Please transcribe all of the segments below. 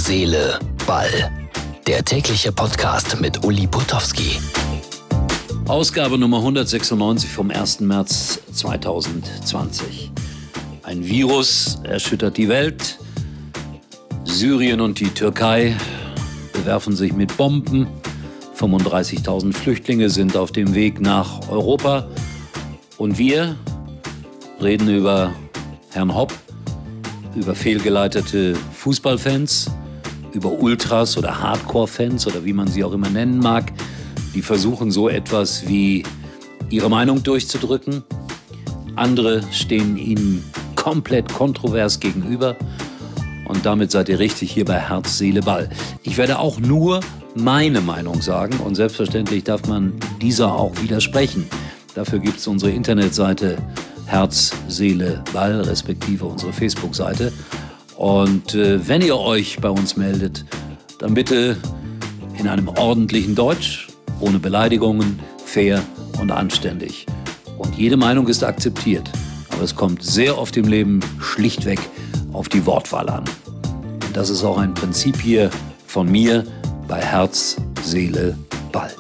Seele, Ball. Der tägliche Podcast mit Uli Putowski. Ausgabe Nummer 196 vom 1. März 2020. Ein Virus erschüttert die Welt. Syrien und die Türkei bewerfen sich mit Bomben. 35.000 Flüchtlinge sind auf dem Weg nach Europa. Und wir reden über Herrn Hopp, über fehlgeleitete Fußballfans, über Ultras oder Hardcore-Fans oder wie man sie auch immer nennen mag, die versuchen so etwas wie ihre Meinung durchzudrücken. Andere stehen ihnen komplett kontrovers gegenüber. Und damit seid ihr richtig hier bei Herz, Seele, Ball. Ich werde auch nur meine Meinung sagen und selbstverständlich darf man dieser auch widersprechen. Dafür gibt es unsere Internetseite Herz, Seele, Ball, respektive unsere Facebook-Seite. Und wenn ihr euch bei uns meldet, dann bitte in einem ordentlichen Deutsch, ohne Beleidigungen, fair und anständig. Und jede Meinung ist akzeptiert. Aber es kommt sehr oft im Leben schlichtweg auf die Wortwahl an. Und das ist auch ein Prinzip hier von mir bei Herz, Seele, Ball.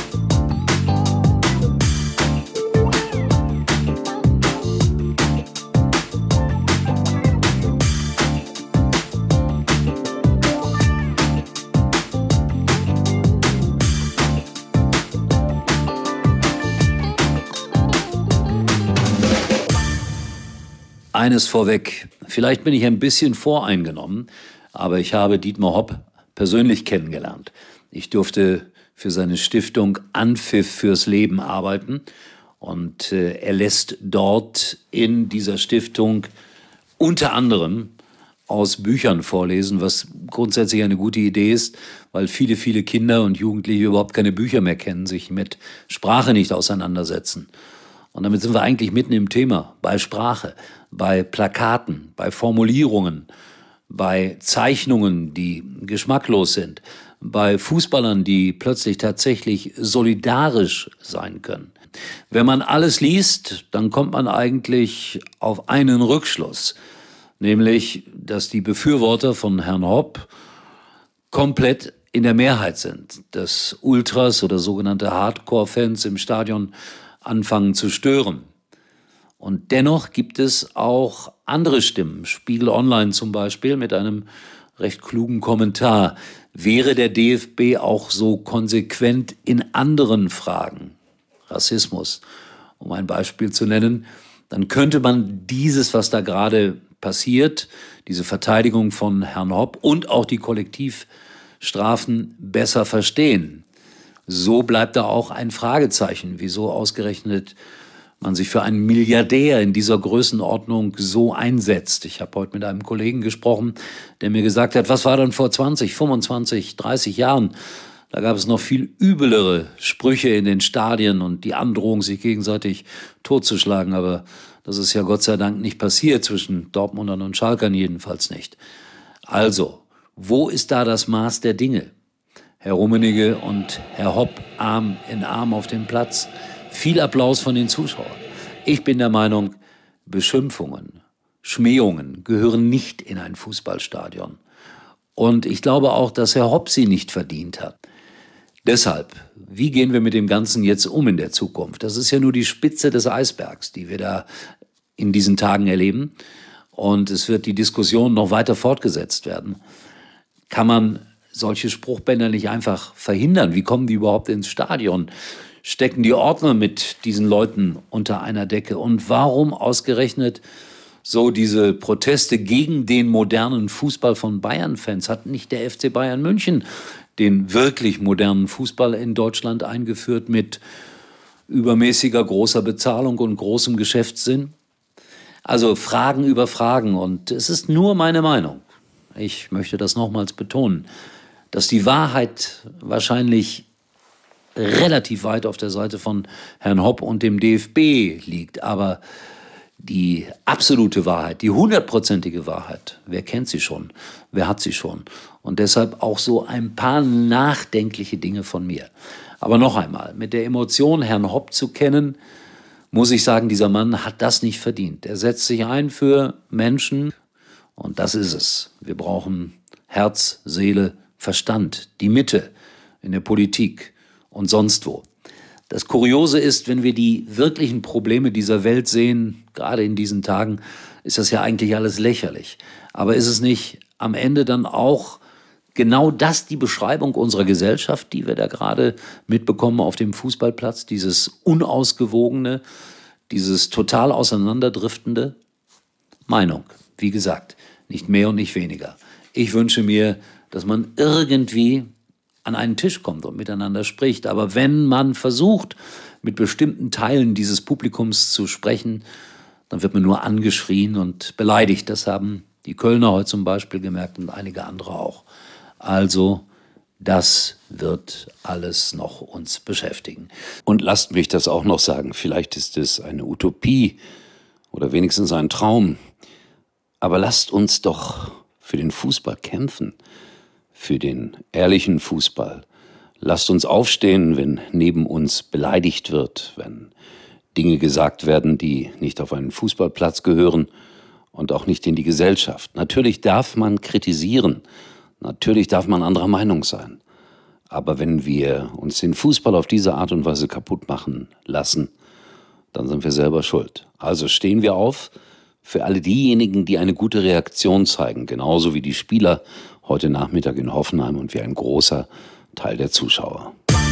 Eines vorweg, vielleicht bin ich ein bisschen voreingenommen, aber ich habe Dietmar Hopp persönlich kennengelernt. Ich durfte für seine Stiftung Anpfiff fürs Leben arbeiten und er lässt dort in dieser Stiftung unter anderem aus Büchern vorlesen, was grundsätzlich eine gute Idee ist, weil viele Kinder und Jugendliche überhaupt keine Bücher mehr kennen, sich mit Sprache nicht auseinandersetzen. Und damit sind wir eigentlich mitten im Thema, bei Sprache, bei Plakaten, bei Formulierungen, bei Zeichnungen, die geschmacklos sind, bei Fußballern, die plötzlich tatsächlich solidarisch sein können. Wenn man alles liest, dann kommt man eigentlich auf einen Rückschluss, nämlich, dass die Befürworter von Herrn Hopp komplett in der Mehrheit sind, dass Ultras oder sogenannte Hardcore-Fans im Stadion anfangen zu stören. Und dennoch gibt es auch andere Stimmen. Spiegel Online zum Beispiel mit einem recht klugen Kommentar. Wäre der DFB auch so konsequent in anderen Fragen, Rassismus, um ein Beispiel zu nennen, dann könnte man dieses, was da gerade passiert, diese Verteidigung von Herrn Hopp und auch die Kollektivstrafen besser verstehen. So bleibt da auch ein Fragezeichen, wieso ausgerechnet man sich für einen Milliardär in dieser Größenordnung so einsetzt. Ich habe heute mit einem Kollegen gesprochen, der mir gesagt hat, was war denn vor 20, 25, 30 Jahren? Da gab es noch viel üblere Sprüche in den Stadien und die Androhung, sich gegenseitig totzuschlagen. Aber das ist ja Gott sei Dank nicht passiert, zwischen Dortmundern und Schalkern jedenfalls nicht. Also, wo ist da das Maß der Dinge? Herr Rummenigge und Herr Hopp Arm in Arm auf dem Platz. Viel Applaus von den Zuschauern. Ich bin der Meinung, Beschimpfungen, Schmähungen gehören nicht in ein Fußballstadion. Und ich glaube auch, dass Herr Hopp sie nicht verdient hat. Deshalb, wie gehen wir mit dem Ganzen jetzt um in der Zukunft? Das ist ja nur die Spitze des Eisbergs, die wir da in diesen Tagen erleben. Und es wird die Diskussion noch weiter fortgesetzt werden. Kann man solche Spruchbänder nicht einfach verhindern? Wie kommen die überhaupt ins Stadion? Stecken die Ordner mit diesen Leuten unter einer Decke? Und warum ausgerechnet so diese Proteste gegen den modernen Fußball von Bayern-Fans? Hat nicht der FC Bayern München den wirklich modernen Fußball in Deutschland eingeführt mit übermäßiger großer Bezahlung und großem Geschäftssinn? Also Fragen über Fragen. Und es ist nur meine Meinung. Ich möchte das nochmals betonen, dass die Wahrheit wahrscheinlich relativ weit auf der Seite von Herrn Hopp und dem DFB liegt. Aber die absolute Wahrheit, die 100%ige Wahrheit, wer kennt sie schon? Wer hat sie schon? Und deshalb auch so ein paar nachdenkliche Dinge von mir. Aber noch einmal, mit der Emotion Herrn Hopp zu kennen, muss ich sagen, dieser Mann hat das nicht verdient. Er setzt sich ein für Menschen und das ist es. Wir brauchen Herz, Seele, Verstand, die Mitte in der Politik und sonst wo. Das Kuriose ist, wenn wir die wirklichen Probleme dieser Welt sehen, gerade in diesen Tagen, ist das ja eigentlich alles lächerlich. Aber ist es nicht am Ende dann auch genau das die Beschreibung unserer Gesellschaft, die wir da gerade mitbekommen auf dem Fußballplatz, dieses Unausgewogene, dieses total auseinanderdriftende? Meinung, wie gesagt, nicht mehr und nicht weniger. Ich wünsche mir, dass man irgendwie an einen Tisch kommt und miteinander spricht. Aber wenn man versucht, mit bestimmten Teilen dieses Publikums zu sprechen, dann wird man nur angeschrien und beleidigt. Das haben die Kölner heute zum Beispiel gemerkt und einige andere auch. Also, das wird alles noch uns beschäftigen. Und lasst mich das auch noch sagen, vielleicht ist es eine Utopie oder wenigstens ein Traum, aber lasst uns doch für den Fußball kämpfen, für den ehrlichen Fußball. Lasst uns aufstehen, wenn neben uns beleidigt wird, wenn Dinge gesagt werden, die nicht auf einen Fußballplatz gehören und auch nicht in die Gesellschaft. Natürlich darf man kritisieren, natürlich darf man anderer Meinung sein. Aber wenn wir uns den Fußball auf diese Art und Weise kaputt machen lassen, dann sind wir selber schuld. Also stehen wir auf für alle diejenigen, die eine gute Reaktion zeigen, genauso wie die Spieler heute Nachmittag in Hoffenheim und wie ein großer Teil der Zuschauer.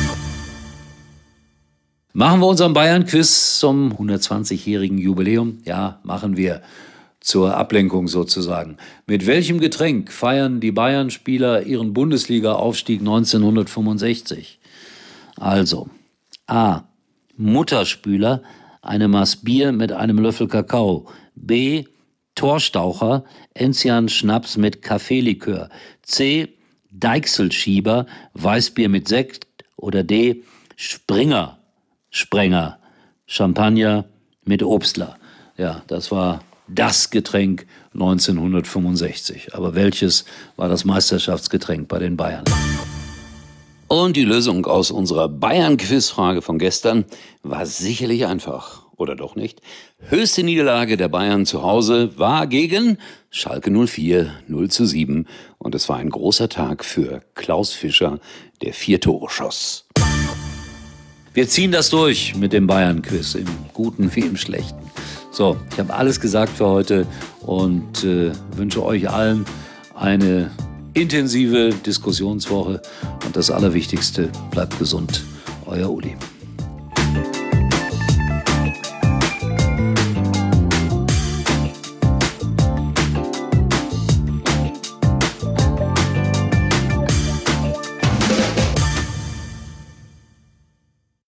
Machen wir unseren Bayern-Quiz zum 120-jährigen Jubiläum? Ja, machen wir. Zur Ablenkung sozusagen. Mit welchem Getränk feiern die Bayern-Spieler ihren Bundesliga-Aufstieg 1965? Also, A. Mutterspüler, eine Maß Bier mit einem Löffel Kakao. B. Torstaucher, Enzian-Schnaps mit Kaffeelikör. C. Deichselschieber, Weißbier mit Sekt. Oder D. Sprenger, Champagner mit Obstler. Ja, das war das Getränk 1965. Aber welches war das Meisterschaftsgetränk bei den Bayern? Und die Lösung aus unserer Bayern-Quizfrage von gestern war sicherlich einfach. Oder doch nicht? Höchste Niederlage der Bayern zu Hause war gegen Schalke 04, 0:7. Und es war ein großer Tag für Klaus Fischer, der 4 Tore schoss. Wir ziehen das durch mit dem Bayern-Quiz, im Guten wie im Schlechten. So, ich habe alles gesagt für heute und wünsche euch allen eine intensive Diskussionswoche. Und das Allerwichtigste, bleibt gesund. Euer Uli.